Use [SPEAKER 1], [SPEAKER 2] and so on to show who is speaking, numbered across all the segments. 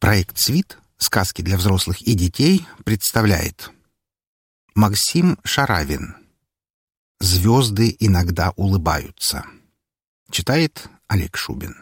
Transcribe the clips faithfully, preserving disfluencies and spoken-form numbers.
[SPEAKER 1] Проект «Свит. Сказки для взрослых и детей» представляет Максим Шаравин. «Звезды иногда улыбаются». Читает Олег Шубин.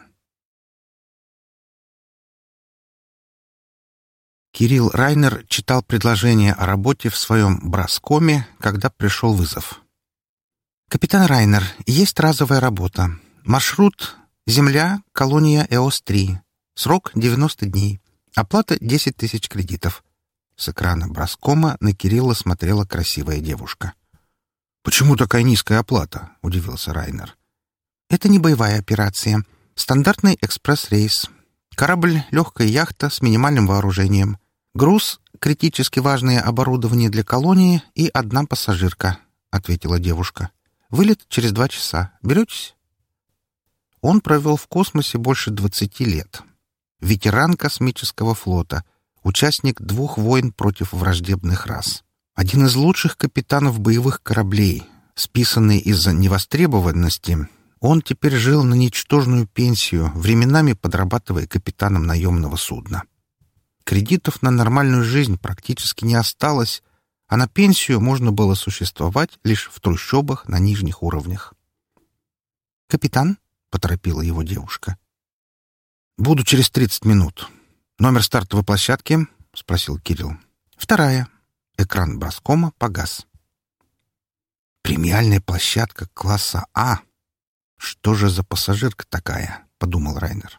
[SPEAKER 1] Кирилл Райнер читал предложение о работе в своем браскоме, когда пришел вызов. «Капитан Райнер, есть разовая работа. Маршрут «Земля, колония Эос три». Срок девяносто дней. Оплата десять тысяч кредитов». С экрана браскома на Кирилла смотрела красивая девушка. «Почему такая низкая оплата?» — удивился Райнер. «Это не боевая операция. Стандартный экспресс-рейс. Корабль — легкая яхта с минимальным вооружением. Груз — критически важное оборудование для колонии и одна пассажирка», — ответила девушка. «Вылет через два часа. Беретесь?» Он провел в космосе больше двадцати лет. Ветеран космического флота, участник двух войн против враждебных рас. Один из лучших капитанов боевых кораблей. Списанный из-за невостребованности, он теперь жил на ничтожную пенсию, временами подрабатывая капитаном наемного судна. Кредитов на нормальную жизнь практически не осталось, а на пенсию можно было существовать лишь в трущобах на нижних уровнях. «Капитан?» — поторопила его девушка. «Буду через тридцать минут. Номер стартовой площадки?» — спросил Кирилл. «Вторая». Экран браскома погас. «Премиальная площадка класса А. Что же за пассажирка такая?» — подумал Райнер.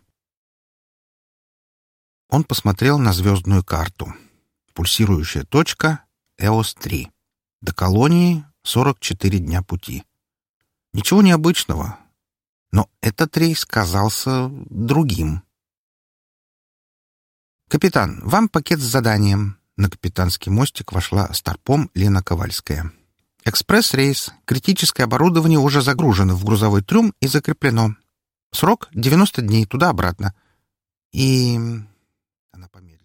[SPEAKER 1] Он посмотрел на звездную карту. Пульсирующая точка — Эос три. До колонии — сорок четыре дня пути. Ничего необычного. Но этот рейс казался другим. «Капитан, вам пакет с заданием». На капитанский мостик вошла старпом Лена Ковальская. «Экспресс-рейс. Критическое оборудование уже загружено в грузовой трюм и закреплено. Срок — девяносто дней, туда-обратно. И...» Она помедлила.